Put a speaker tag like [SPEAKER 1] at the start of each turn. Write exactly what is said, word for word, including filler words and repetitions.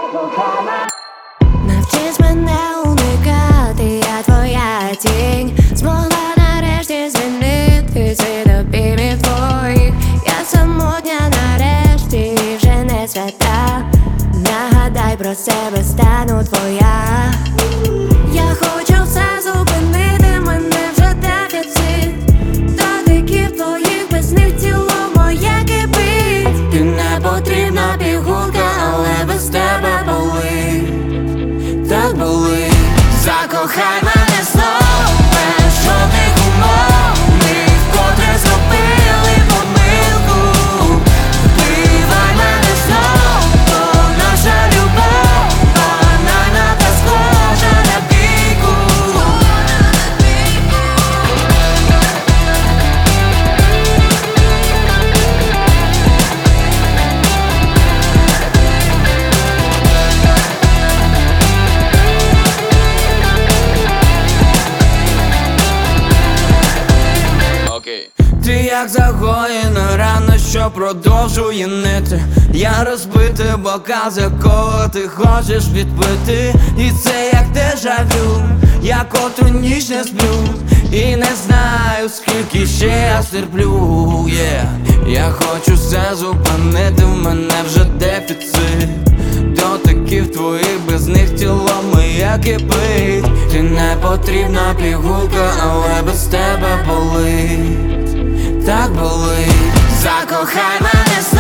[SPEAKER 1] Навчись мене уникати, я твоя тінь. Змогла нарешті змінити цей допімів твоїх. Я самотня нарешті і вже не свята. Нагадай про себе, стану твоя. Я хочу все зупинити, мене вже дефіцит. Дотиків твоїх, без них тіло моє кипить. Ти не потрібна пігулка, але без тебе болить. Так болить. Закохай мене знов, без жодних умов. Ми вкотре зробили помилку. Вбивай мене знов, бо наша любов банальна та схожа на бійку. Ти як загоєна рана, що продовжує нити. Я розбитий бокал, з якого ти хочеш відпити. І це як дежавю, я котру ніч не сплю. І не знаю, скільки ще я стерплю, yeah. Я хочу все зупинити, в мене вже дефіцит. Дотиків твоїх, без них тіло моє кипить. Ти не потрібна пігулка, але без тебе болить. Так болить. Закохай мене знов.